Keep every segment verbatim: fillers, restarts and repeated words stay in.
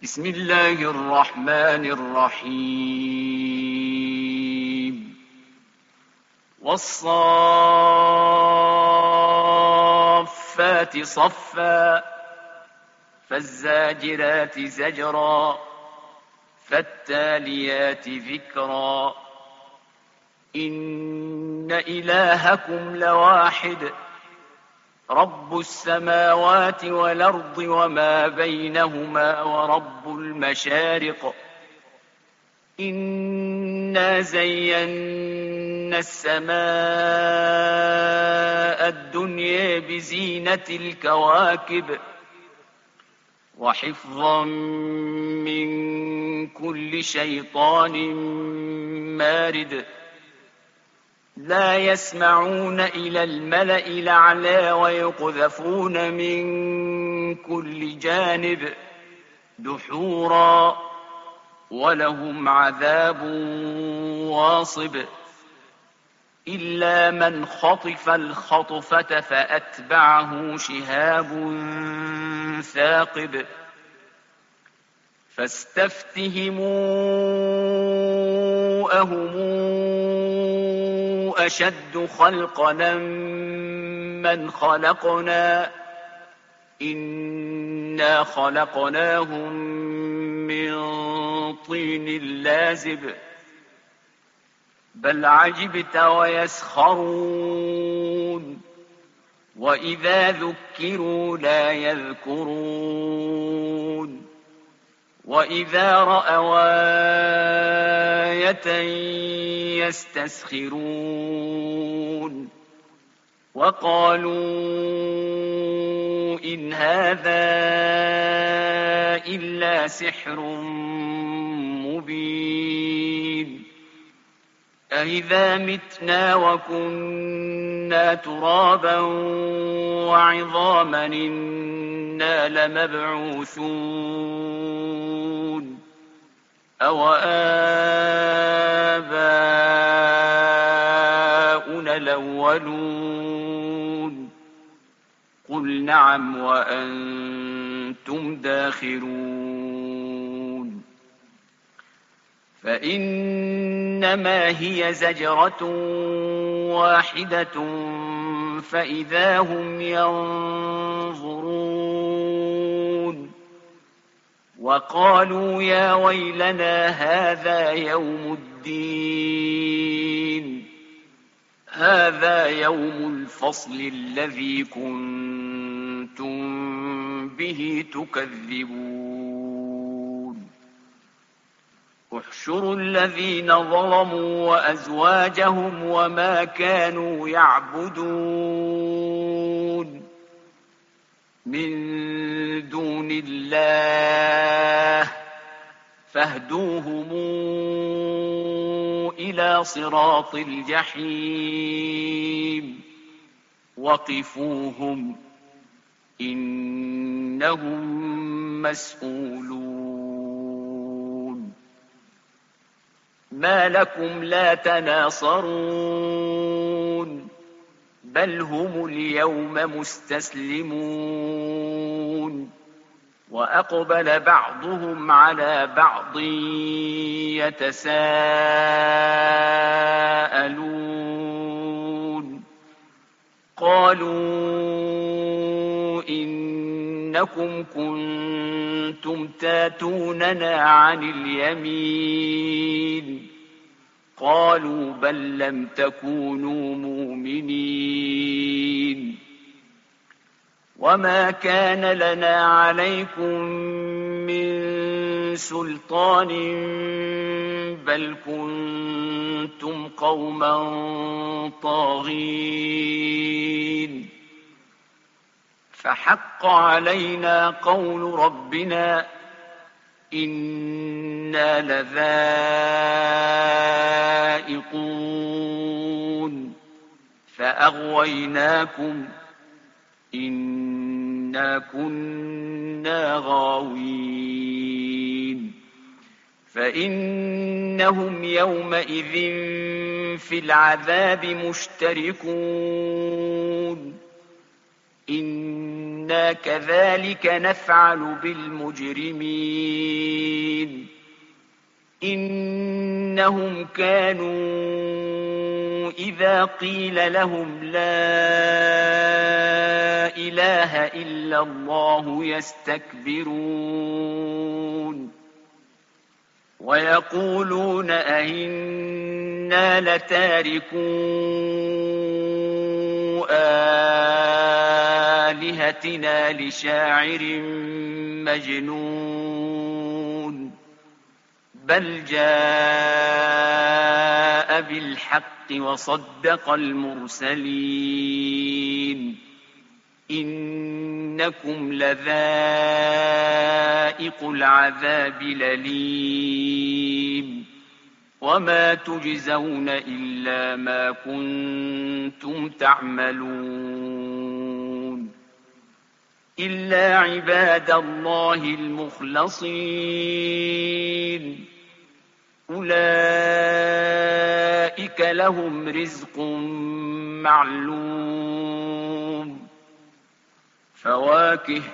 بسم الله الرحمن الرحيم والصافات صفا فالزاجرات زجرا فالتاليات ذكرا إن إلهكم لواحد رب السماوات والأرض وما بينهما ورب المشارق إنا زينا السماء الدنيا بزينة الكواكب وحفظا من كل شيطان مارد لا يسمعون إلى الملأ الأعلى ويقذفون من كل جانب دحورا ولهم عذاب واصب إلا من خطف الخطفة فأتبعه شهاب ثاقب فاستفتهموا أهم أشد خلقنا من خلقنا إنا خلقناهم من طين لازب بل عجبت ويسخرون وإذا ذكروا لا يذكرون وإذا رأوا آية يستسخرون وقالوا إن هذا إلا سحر مبين أإذا متنا وكنا ترابا وعظاما إنا لمبعوثون أو آباؤنا الأولون قل نعم وأنتم داخرون فإنما هي زجرة واحدة فإذا هم ينظرون وقالوا يا ويلنا هذا يوم الدين هذا يوم الفصل الذي كنتم به تكذبون احشروا الذين ظلموا وأزواجهم وما كانوا يعبدون من دون الله فاهدوهم إلى صراط الجحيم وقفوهم إنهم مسؤولون ما لكم لا تناصرون بل هم اليوم مستسلمون وأقبل بعضهم على بعض يتساءلون قالوا إنكم كنتم تاتوننا عن اليمين قالوا بل لم تكونوا مؤمنين وما كان لنا عليكم من سلطان بل كنتم قوما طاغين فحق علينا قول ربنا إنا لذائقون فأغويناكم إنا كنا غاوين فإنهم يومئذ في العذاب مشتركون إنا كذلك نفعل بالمجرمين إنهم كانوا إذا قيل لهم لا إله إلا الله يستكبرون ويقولون أئنا لتاركو آلهتنا لشاعر مجنون بل جاء بالحق وصدق المرسلين إنكم لذائق العذاب الأليم وما تجزون إلا ما كنتم تعملون إلا عباد الله المخلصين أولئك لهم رزق معلوم فواكه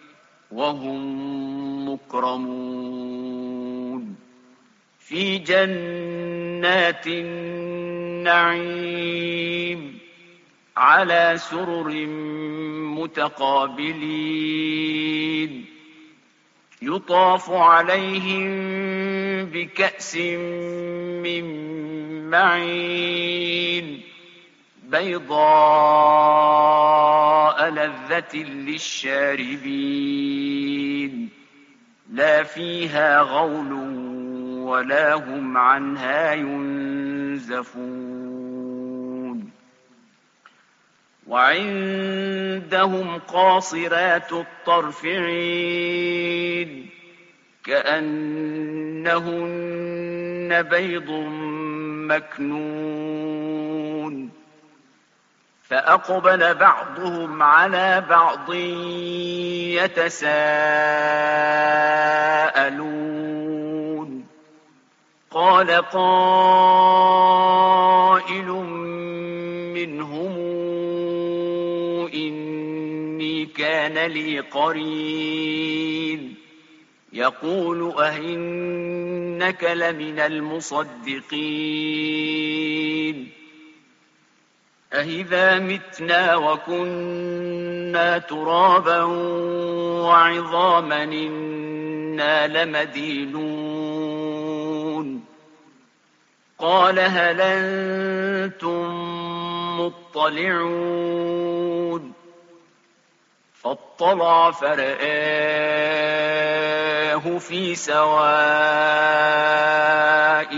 وهم مكرمون في جنات النعيم على سرر متقابلين يطاف عليهم بكأس من معين بيضاء لذة للشاربين لا فيها غول ولا هم عنها ينزفون وعندهم قاصرات الطرف عين كأنهن بيض مكنون فأقبل بعضهم على بعض يتساءلون قال قائل منهم إني كان لي قرين يقول أئنك لمن المصدقين أإذا متنا وكنا ترابا وعظاما إنا لمدينون قال هل أنتم مطلعون فاطلع فرآه في سواء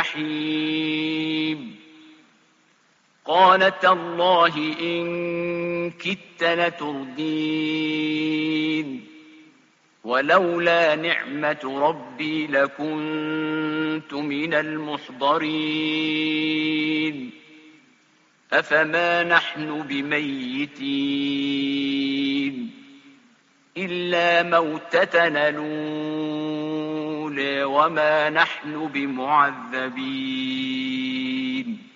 الجحيم قال تالله إن كدت لتردين ولولا نعمة ربي لكنت من المحضرين أفما نحن بميتين إلا موتتنا الأولى وما نحن بمعذبين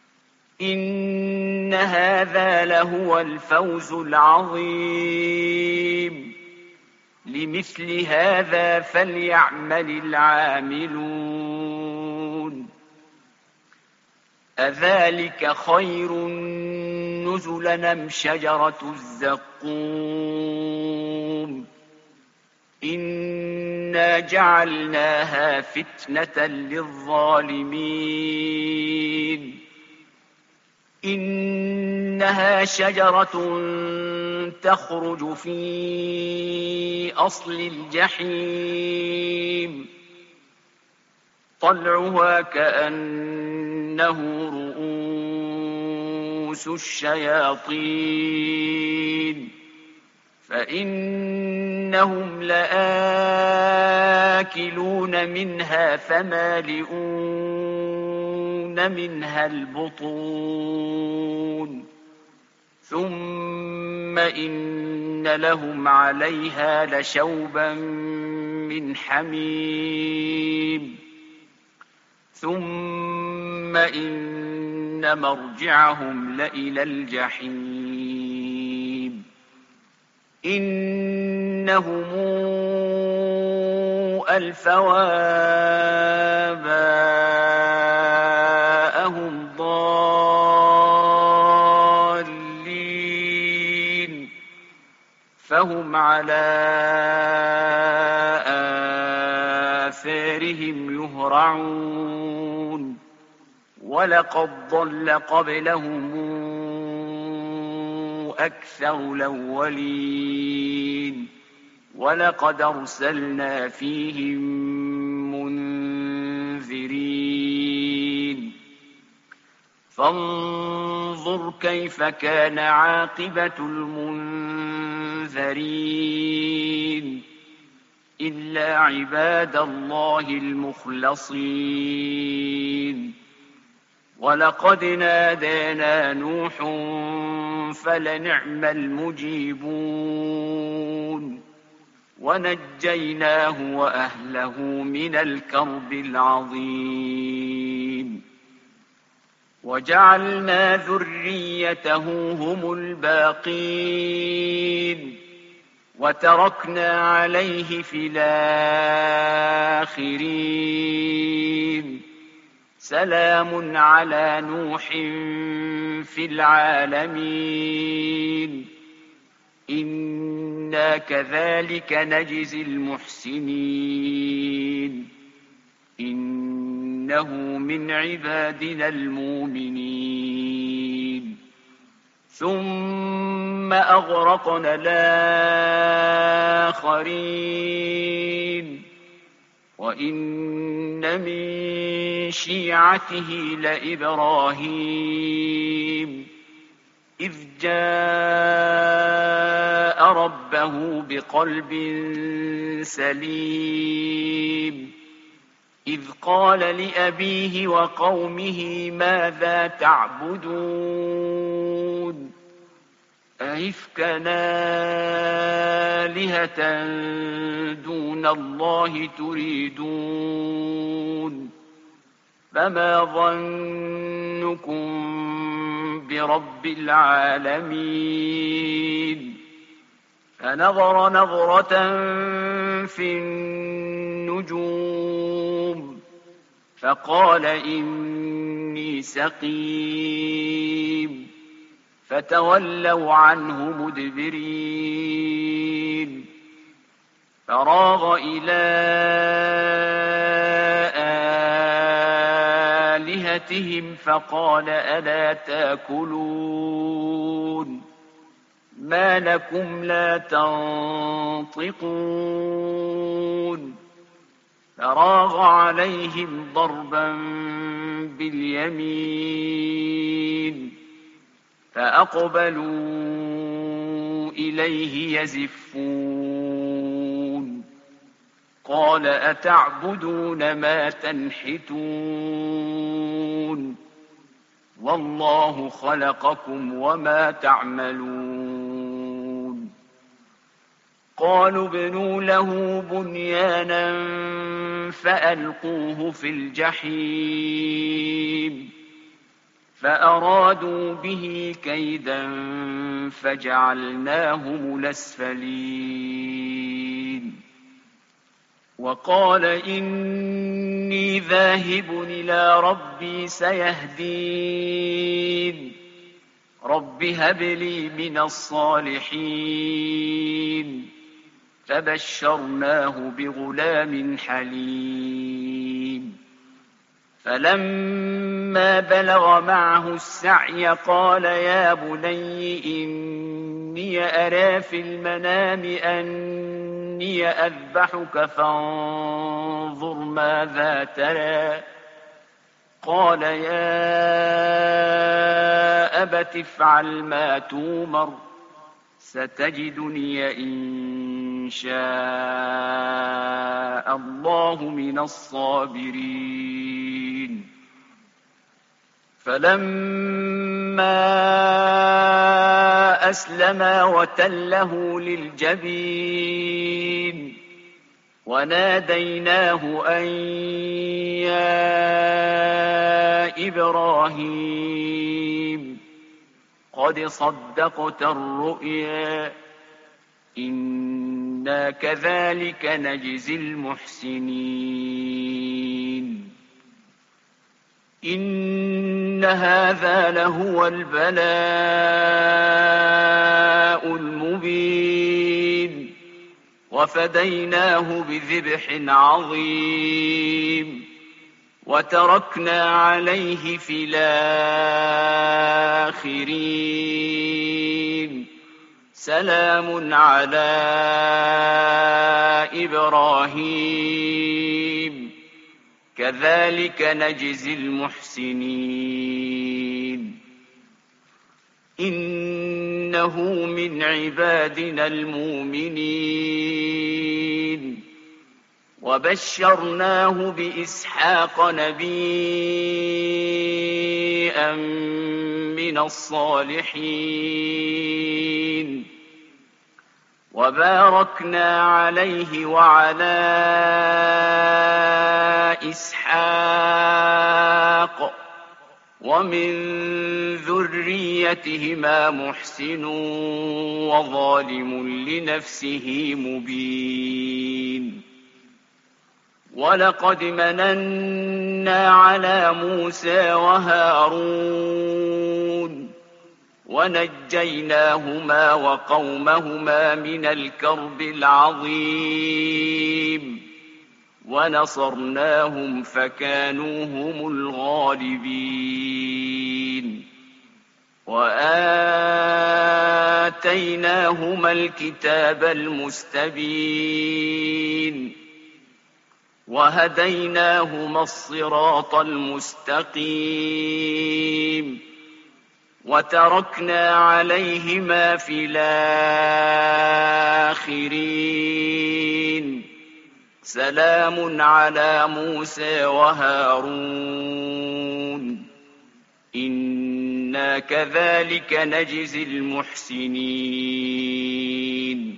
إن هذا لهو الفوز العظيم لمثل هذا فليعمل العاملون أذلك خير نزلا أم شجرة الزقوم إنا جعلناها فتنة للظالمين إنها شجرة تخرج في أصل الجحيم طلعها كأنه رؤوس الشياطين فإنهم لآكلون منها فمالئون منها البطون ثم إن لهم عليها لشوبا من حميم ثم إن مرجعهم لإلى الجحيم إنهم ألفوا آباءهم فهم على آثارهم يهرعون ولقد ضل قبلهم أكثر الأولين ولقد أرسلنا فيهم منذرين فانظر كيف كان عاقبة المنذرين إلا عباد الله المخلصين ولقد نادانا نوح فلنعم المجيبون ونجيناه وأهله من الكرب العظيم وجعلنا ذريته هم الباقين وتركنا عليه في الآخرين سلام على نوح في العالمين إنا كذلك نجزي المحسنين إنه من عبادنا المؤمنين ثم أغرقنا الآخرين وإن من شيعته لإبراهيم إذ جاء ربه بقلب سليم إذ قال لأبيه وقومه ماذا تعبدون أئفكا آلهة دون الله تريدون فما ظنكم برب العالمين فنظر نظرة في النجوم فقال إني سقيم فتولوا عنه مدبرين فراغ إلى آلهتهم فقال ألا تأكلون ما لكم لا تنطقون فراغ عليهم ضربا باليمين فأقبلوا إليه يزفون قال أتعبدون ما تنحتون والله خلقكم وما تعملون قالوا ابنوا له بنيانا فألقوه في الجحيم فأرادوا به كيدا فجعلناهم الأسفلين وقال إني ذاهب إلى ربي سيهدين رب هب لي من الصالحين فبشرناه بغلام حليم فلما بلغ معه السعي قال يا بني إني أرى في المنام أني أذبحك فانظر ماذا ترى قال يا أبت افعل ما تومر ستجدني إن شاء الله من الصابرين فلما أسلما وتله للجبين وناديناه أن يا إبراهيم قد صدقت الرؤيا إنا كذلك نجزي المحسنين إن هذا لهو البلاء المبين وفديناه بذبح عظيم وتركنا عليه في الآخرين سلام على إبراهيم كذلك نجزي المحسنين إنه من عبادنا المؤمنين وبشرناه بإسحاق نبيا من الصالحين وباركنا عليه وعلى إسحاق ومن ذريتهما محسن وظالم لنفسه مبين ولقد مننا على موسى وهارون ونجيناهما وقومهما من الكرب العظيم ونصرناهم فكانوا هم الغالبين وآتيناهما الكتاب المستبين وهديناهما الصراط المستقيم وتركنا عليهما في الآخرين سلام على موسى وهارون إنا كذلك نجزي المحسنين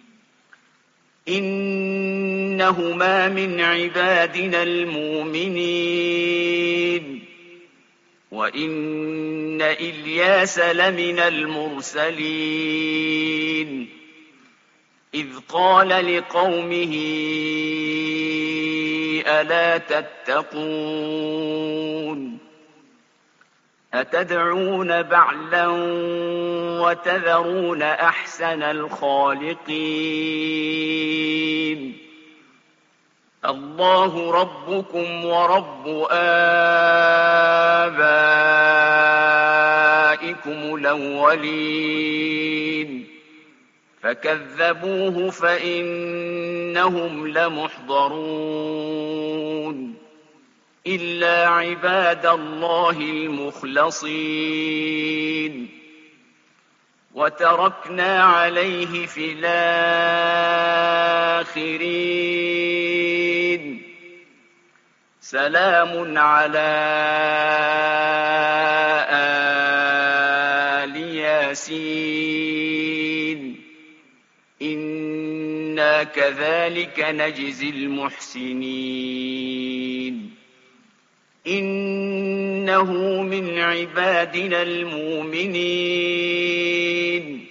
إنهما من عبادنا المؤمنين وإن إلياس لمن المرسلين إذ قال لقومه ألا تتقون أتدعون بعلا وتذرون أحسن الخالقين الله ربكم ورب آبائكم الأولين فكذبوه فإنهم لمحضرون إلا عباد الله المخلصين وتركنا عليه في الآخرين سلام على آل ياسين إنا كذلك نجزي المحسنين إنه من عبادنا المؤمنين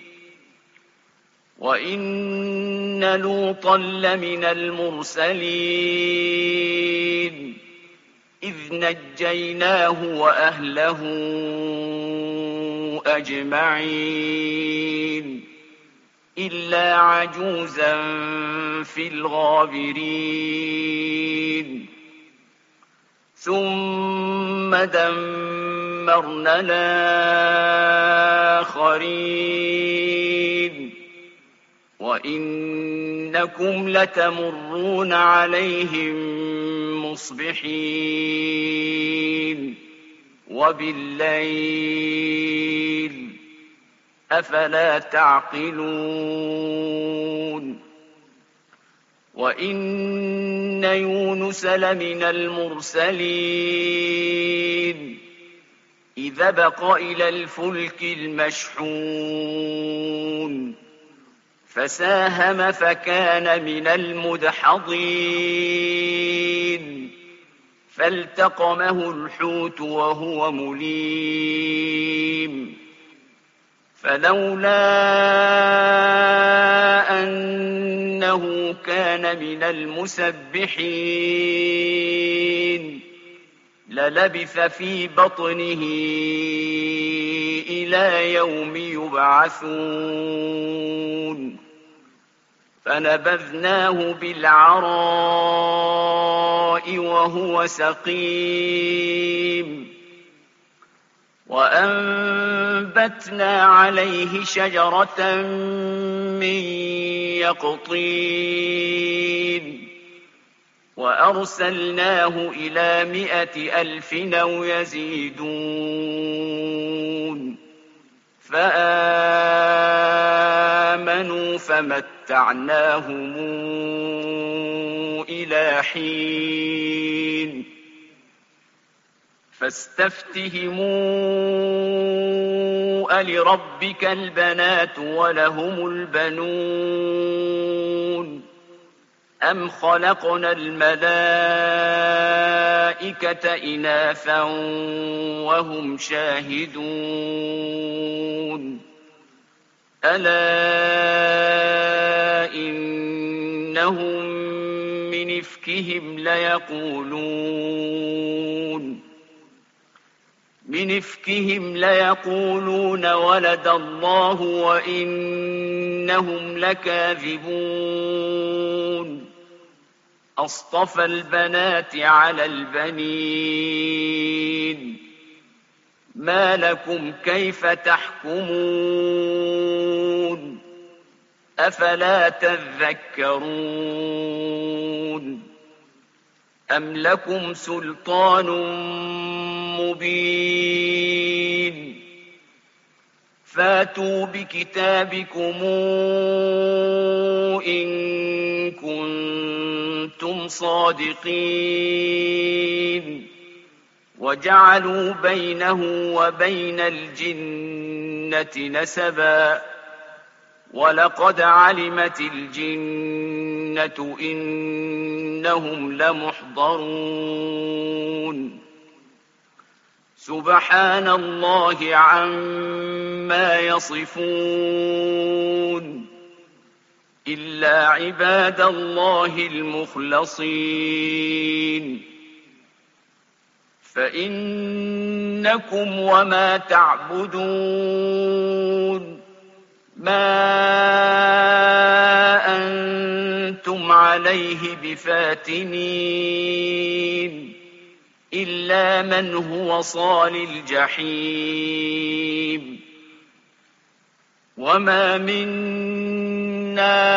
وإن لوطا لمن المرسلين إذ نجيناه وأهله أجمعين إلا عجوزا في الغابرين ثم دمرنا الآخرين وإنكم لتمرون عليهم مصبحين وبالليل أفلا تعقلون وإن يونس لمن المرسلين إذا بق إلى الفلك المشحون فساهم فكان من المدحضين فالتقمه الحوت وهو مليم فلولا أنه كان من المسبحين للبث في بطنه إلى يوم يبعثون فنبذناه بالعراء وهو سقيم وأنبتنا عليه شجرة من يقطين وأرسلناه إلى مائة ألف أو يزيدون فآمنوا فمتعناهم إلى حين فاستفتهموا ألربك البنات ولهم البنون أم خلقنا الملائكة إناثا وهم شاهدون ألا إنهم من إفكهم ليقولون من إفكهم ليقولون ولد الله وإنهم لكاذبون أصطفى البنات على البنين ما لكم كيف تحكمون أفلا تذكرون أم لكم سلطان مبين فاتوا بكتابكم إن كنتم صادقين وجعلوا بينه وبين الجنة نسبا ولقد علمت الجنة إنهم لمحضرون سبحان الله عما يصفون إلا عباد الله المخلصين فإنكم وما تعبدون ما أنتم عليه بفاتنين إلا من هو صال الجحيم وما منا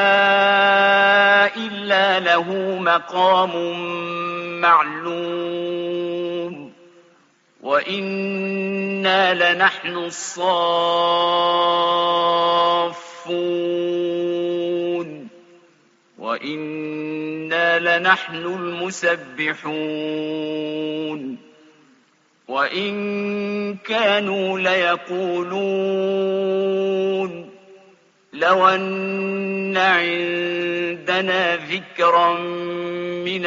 إلا له مقام معلوم وإنا لنحن الصافون وإنا لنحن المسبحون وإن كانوا ليقولون لو أن عندنا ذكرا من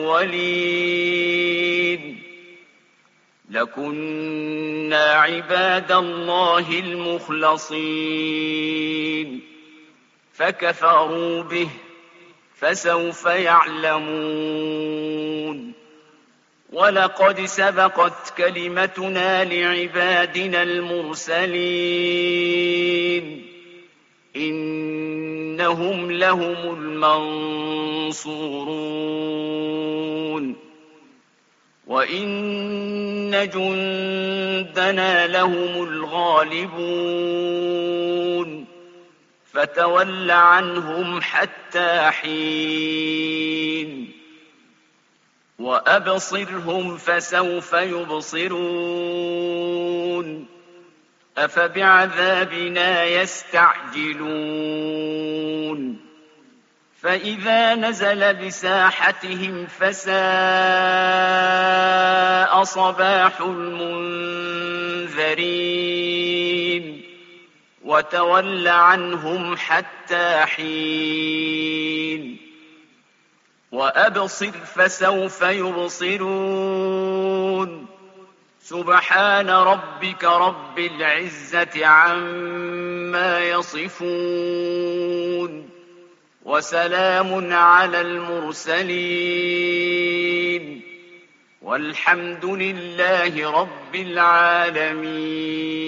الأولين لكنا عباد الله المخلصين فكفروا به فسوف يعلمون ولقد سبقت كلمتنا لعبادنا المرسلين إنهم لهم المنصورون وإن جندنا لهم الغالبون فتول عنهم حتى حين وأبصرهم فسوف يبصرون أفبعذابنا يستعجلون فإذا نزل بساحتهم فساء صباح المنذرين وتول عنهم حتى حين وأبصر فسوف يبصرون سبحان ربك رب العزة عما يصفون وسلام على المرسلين والحمد لله رب العالمين.